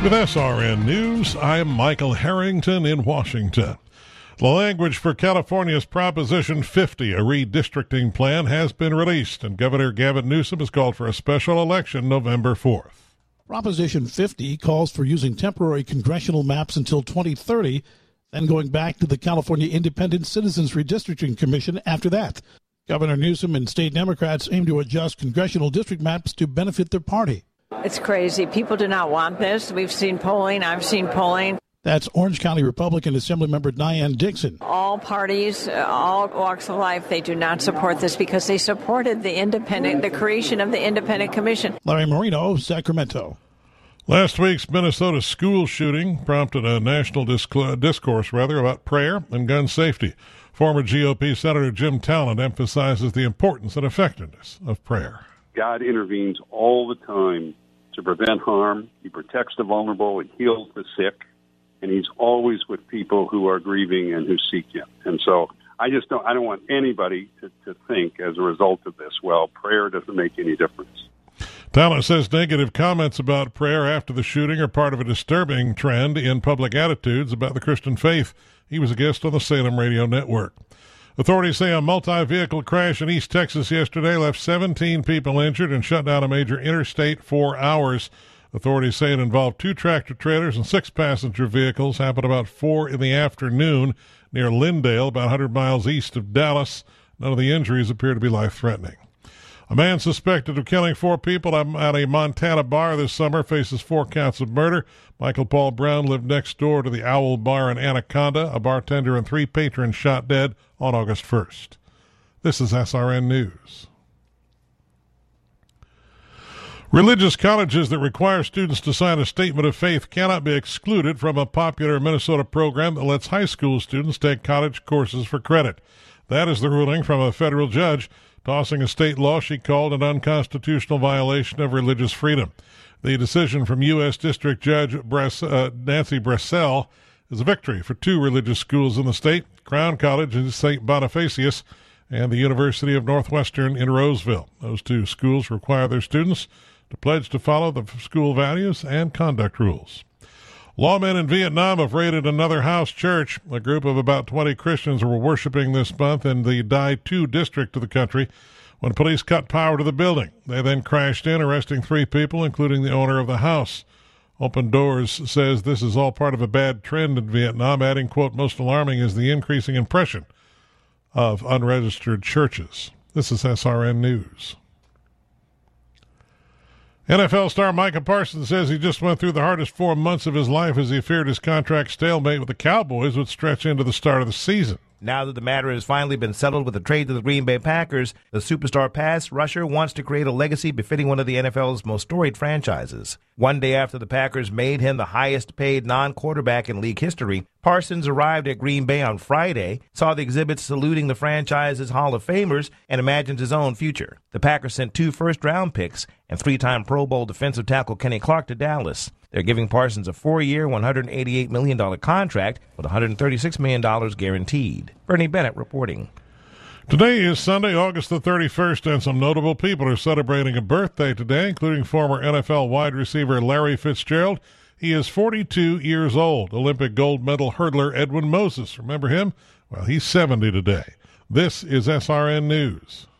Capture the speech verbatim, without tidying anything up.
With S R N News, I'm Michael Harrington in Washington. The language for California's Proposition fifty, a redistricting plan, has been released, and Governor Gavin Newsom has called for a special election November fourth. Proposition fifty calls for using temporary congressional maps until twenty thirty, then going back to the California Independent Citizens Redistricting Commission after that. Governor Newsom and state Democrats aim to adjust congressional district maps to benefit their party. It's crazy. People do not want this. We've seen polling. I've seen polling. That's Orange County Republican Assemblymember Diane Dixon. All parties, all walks of life, they do not support this because they supported the independent, the creation of the independent commission. Larry Marino, Sacramento. Last week's Minnesota school shooting prompted a national disc- discourse rather about prayer and gun safety. Former G O P Senator Jim Talent emphasizes the importance and effectiveness of prayer. God intervenes all the time to prevent harm. He protects the vulnerable. He heals the sick. And he's always with people who are grieving and who seek him. And so I just don't, I don't want anybody to, to think as a result of this, well, prayer doesn't make any difference. Talent says negative comments about prayer after the shooting are part of a disturbing trend in public attitudes about the Christian faith. He was a guest on the Salem Radio Network. Authorities say a multi-vehicle crash in East Texas yesterday left seventeen people injured and shut down a major interstate for hours. Authorities say it involved two tractor-trailers and six passenger vehicles. Happened about four in the afternoon near Lindale, about one hundred miles east of Dallas. None of the injuries appear to be life-threatening. A man suspected of killing four people at a Montana bar this summer faces four counts of murder. Michael Paul Brown lived next door to the Owl Bar in Anaconda. A bartender and three patrons shot dead on August first. This is S R N News. Religious colleges that require students to sign a statement of faith cannot be excluded from a popular Minnesota program that lets high school students take college courses for credit. That is the ruling from a federal judge tossing a state law she called an unconstitutional violation of religious freedom. The decision from U S District Judge Bress, uh, Nancy Bressel is a victory for two religious schools in the state, Crown College in Saint Bonifacius and the University of Northwestern in Roseville. Those two schools require their students to pledge to follow the school values and conduct rules. Lawmen in Vietnam have raided another house church. A group of about twenty Christians were worshiping this month in the Dai two district of the country when police cut power to the building. They then crashed in, arresting three people, including the owner of the house. Open Doors says this is all part of a bad trend in Vietnam, adding, quote, most alarming is the increasing impression of unregistered churches. This is S R N News. N F L star Micah Parsons says he just went through the hardest four months of his life as he feared his contract stalemate with the Cowboys would stretch into the start of the season. Now that the matter has finally been settled with the trade to the Green Bay Packers, the superstar pass rusher wants to create a legacy befitting one of the N F L's most storied franchises. One day after the Packers made him the highest-paid non-quarterback in league history, Parsons arrived at Green Bay on Friday, saw the exhibits saluting the franchise's Hall of Famers, and imagined his own future. The Packers sent two first-round picks and three-time Pro Bowl defensive tackle Kenny Clark to Dallas. They're giving Parsons a four-year, one hundred eighty-eight million dollars contract with one hundred thirty-six million dollars guaranteed. Bernie Bennett reporting. Today is Sunday, August the thirty-first, and some notable people are celebrating a birthday today, including former N F L wide receiver Larry Fitzgerald. He is forty-two years old. Olympic gold medal hurdler Edwin Moses. Remember him? Well, he's seventy today. This is S R N News.